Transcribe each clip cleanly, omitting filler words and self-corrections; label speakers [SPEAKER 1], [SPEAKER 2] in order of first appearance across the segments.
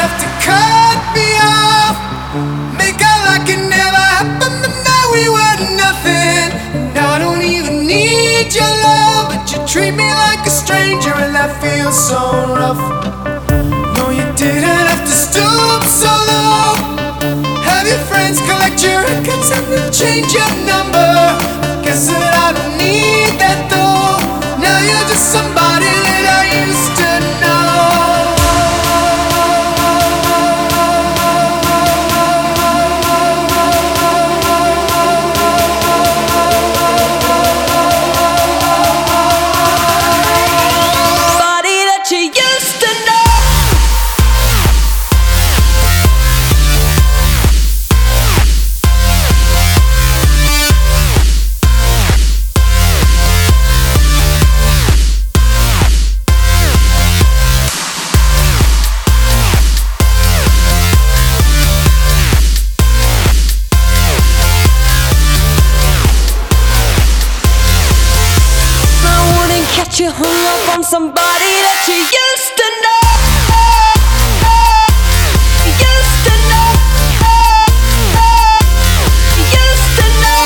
[SPEAKER 1] have to cut me off, make out like it never happened, but now we were nothing. And I don't even need your love, but you treat me like a stranger, and that feels so rough. No, you didn't have to stoop so low. Have your friends collect your records and then change your number. I guess that I don't need that though. Now you're just somebody that I used to know.
[SPEAKER 2] Somebody that you used to know. Catch you hung up on somebody that you used to know. Used to know. Used to know.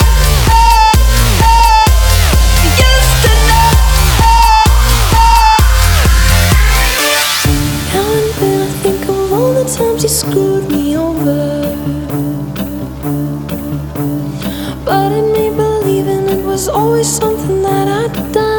[SPEAKER 2] Used to know. Now and then I think of all the times you screwed me over, but in me believing it was always something that I'd done.